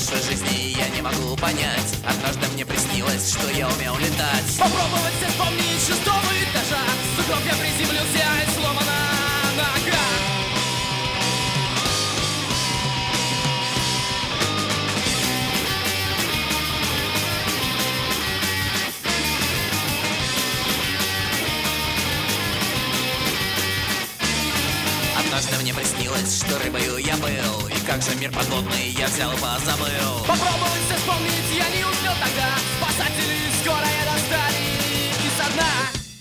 прошлой жизни я не могу понять. Однажды мне приснилось, что я умел летать. Попробовать все вспомнить с 6-го этажа. В сугроб я приземлился и сломана нога. Однажды мне приснилось, что рыбою я был, и как же мир подводный я взял и позабыл. Попробовать все вспомнить я не успел тогда. Спасатели скорая достали изо дна.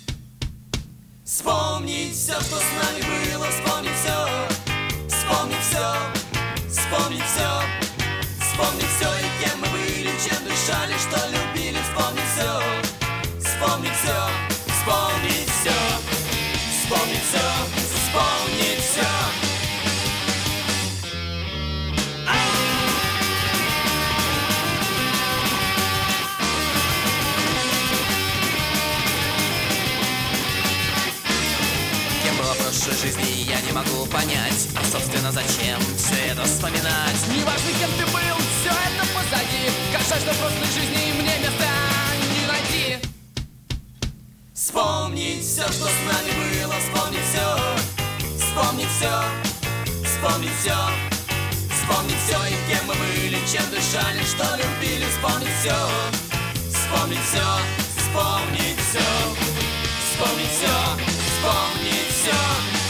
Вспомнить все, что с нами было, вспомнить все, вспомнить все, вспомнить все, вспомнить все, и кем мы были, чем дышали, что любили, вспомнить все, вспомнить все, вспомнить все, вспомнить все, вспомнить все. В прошлой жизни я не могу понять, а собственно зачем все это вспоминать? Неважно, кем ты был, все это позади. Как жаль, что в прошлой жизни мне места не найти. Вспомнить все, что с нами было, вспомнить все, вспомнить все, вспомнить все, вспомнить все, и кем мы были, чем дышали, что любили, вспомнить все, вспомнить все, вспомнить все, вспомнить все, вспомнить все.